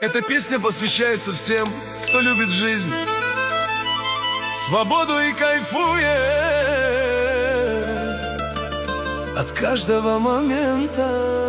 Эта песня посвящается всем, кто любит жизнь, свободу и кайфует от каждого момента.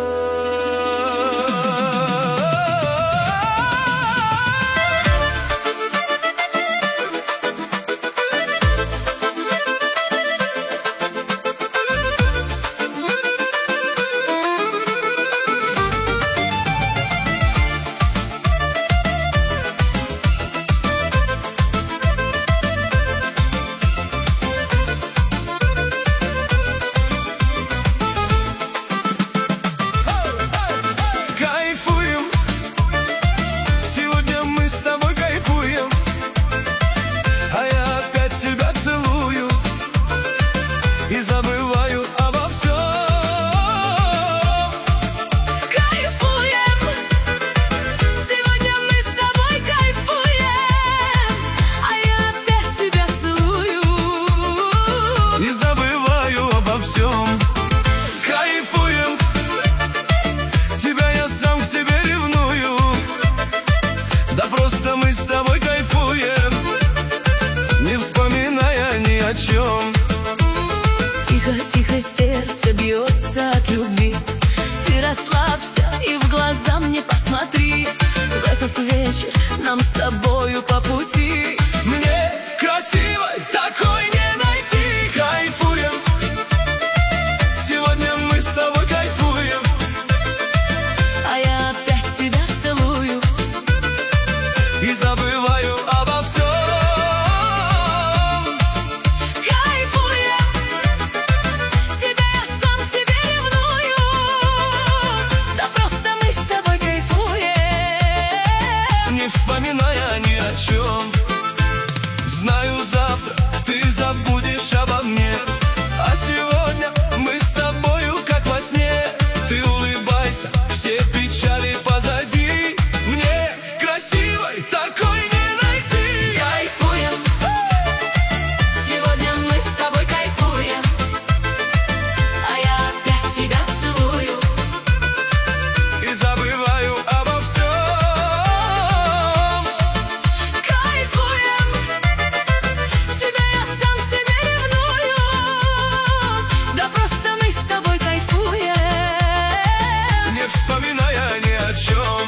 И забываю обо всем. Кайфуем, сегодня мы с тобой кайфуем, а я опять тебя целую. И забываю обо всем. Кайфуем, тебя я сам к себе ревную. Да просто мы с тобой кайфуем, не вспоминая ни о чем. Тихо-тихо сердце бьется от любви. Ты расслабься и в глаза мне посмотри. В этот вечер нам с тобою по пути. Мне красивой такой не найти. Кайфуем, сегодня мы с тобой кайфуем, а я опять тебя целую. И забываю обо всем. Вспоминая ни о чем. Знаю, завтра ты забудешь обо мне, а сегодня мы с тобою как во сне. Ты улыбайся, все печали позади. Мне красивой такой не найти. Кайфуем, сегодня мы с тобой кайфуем, а я опять тебя целую. И забываю обо всем. Вспоминая ни о чем.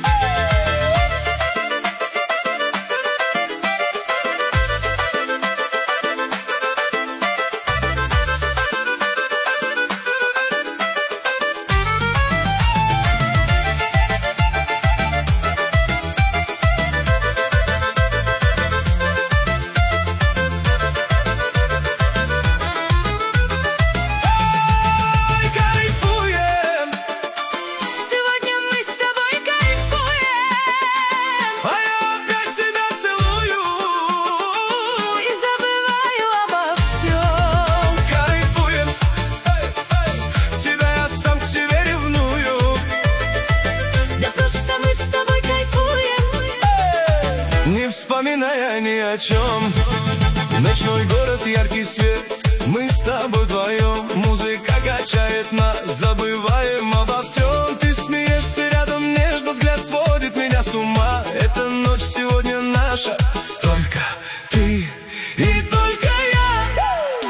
Не вспоминая ни о чем. Ночной город, яркий свет, мы с тобой вдвоем. Музыка качает нас, забываем обо всем. Ты смеешься рядом, нежно взгляд сводит меня с ума. Эта ночь сегодня наша, только ты и только я.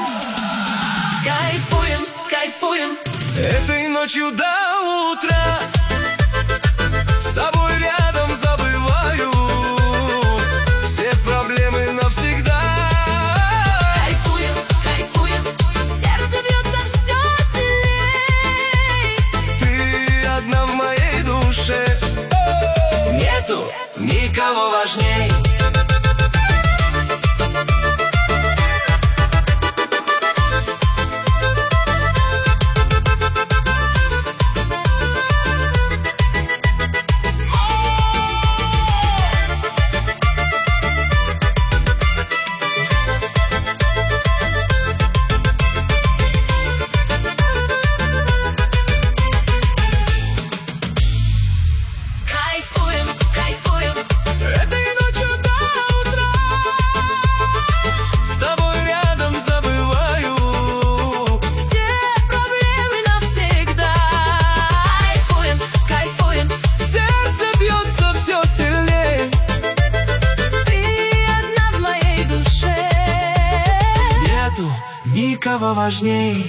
Кайфуем, кайфуем, этой ночью до утра. С тобой рядом забываю все проблемы навсегда. Кайфуем, кайфуем, сердце бьется все сильней. Ты одна в моей душе, нету никого важней. Кайфуем, кайфуем, Этой ночью все важней.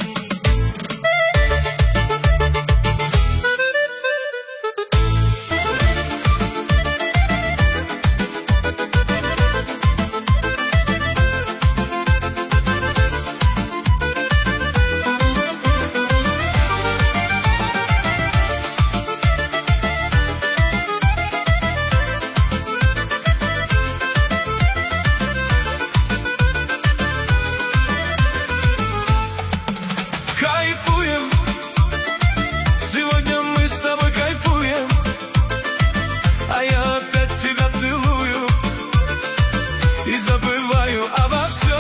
Кайфуем, сегодня мы с тобой кайфуем, а я опять тебя целую и забываю обо всем.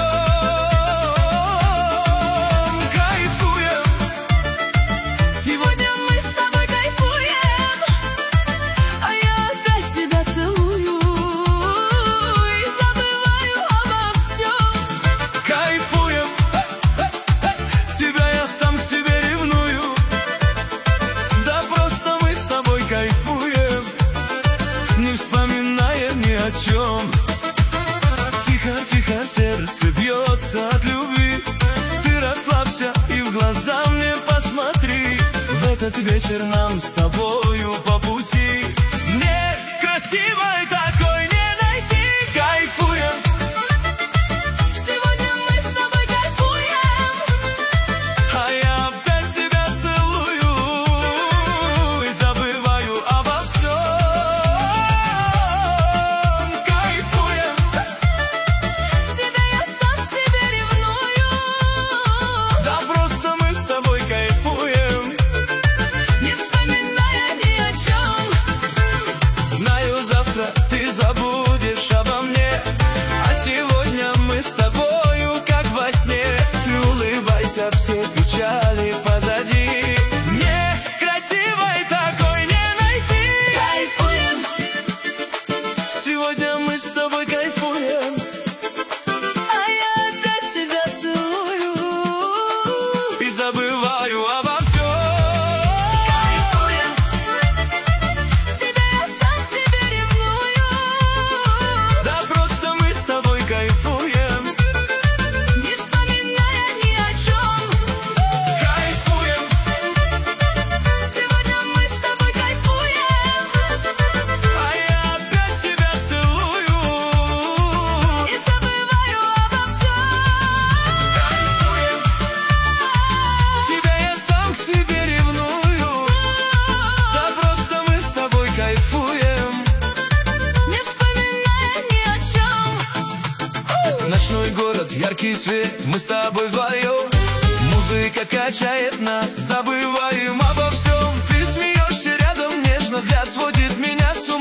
Кайфуем, Сегодня мы с тобой кайфуем, а я опять тебя целую и забываю обо всем. кайфуем, тебя я сам к себе ревную, да просто мы с тобой кайфуем, не вспоминая ни о чем. Тихо-тихо сердце бьется от любви, ты расслабься и в глаза мне посмотри. В этот вечер нам с тобою по пути, мне красивой такой не найти. Кайфуем, Сегодня мы с тобой кайфуем, а я опять тебя целую и забываю обо всем. Кайфуем, тебя я сам себе ревную, да просто мы с тобой кайфуем, не вспоминая ни о чем. знаю, завтра ты забудешь обо мне, а сегодня мы с тобою как во сне. Ты улыбайся, все печали позади, мне красивой такой не найти. Кайфуем, Сегодня мы с тобой кайфуем, а я опять тебя целую и забываю обо всем. Кайфуем, тебя я сам себе ревную, Да просто мы с тобой кайфуем, не вспоминая ни о чем. кайфуем, Сегодня мы с тобой кайфуем а я опять тебя целую. и забываю обо всем. Кайфуем, тебя я сам к себе ревную, да просто мы с тобой кайфуем, Не вспоминая ни о чем. Ночной город, яркий свет, мы с тобой вдвоем, музыка качает нас, забываем обо всем. Ты смеешься рядом, нежно взгляд сводит меня с